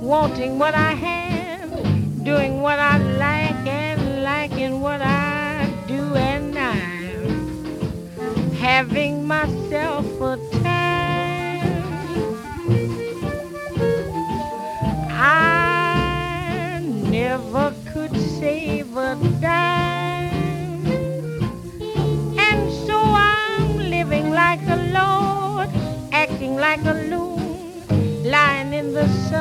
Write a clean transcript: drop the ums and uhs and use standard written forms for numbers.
wanting what I have, doing what I like and liking what I do, and I'm having myself a time. I never could save a dime, and so I'm living like a lord, acting like a loon, lying in the sun.